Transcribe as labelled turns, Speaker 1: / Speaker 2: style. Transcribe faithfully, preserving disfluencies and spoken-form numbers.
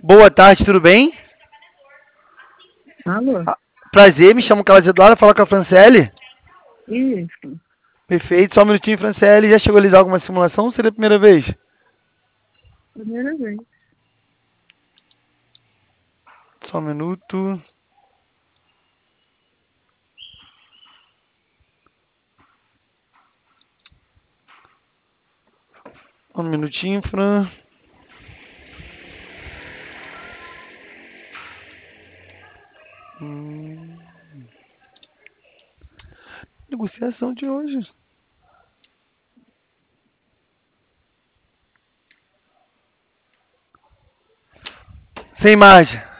Speaker 1: Boa tarde, tudo bem?
Speaker 2: Alô?
Speaker 1: Ah, prazer, me chamo Carlos Eduardo, fala com a Franciele.
Speaker 2: Isso.
Speaker 1: Perfeito, só um minutinho, Franciele. Já chegou a lidar alguma simulação ou seria a primeira vez?
Speaker 2: Primeira vez.
Speaker 1: Só um minuto. Um minutinho, Fran. Hum. Negociação de hoje. Sem imagem.